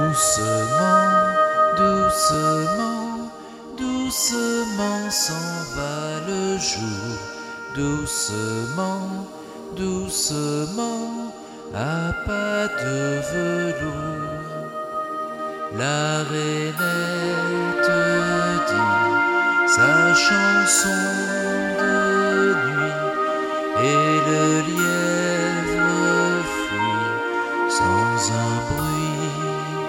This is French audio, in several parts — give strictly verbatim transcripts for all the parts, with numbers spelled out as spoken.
Doucement, doucement, doucement s'en va le jour. Doucement, doucement, à pas de velours. La rainette dit sa chanson de nuit et le lièvre fuit sans un bruit.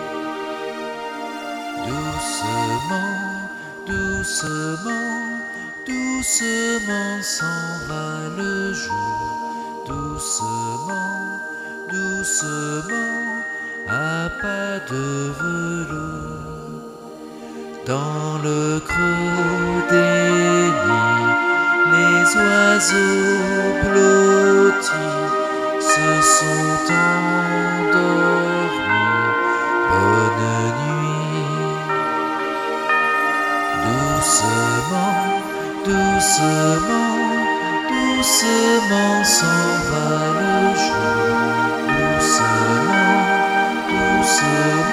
Doucement, doucement, doucement s'en va le jour. Doucement, doucement, à pas de velours. Dans le creux des nids, les oiseaux blottis se sont endormis. Bonne nuit. Doucement, doucement, doucement s'en va le jour. Doucement, doucement.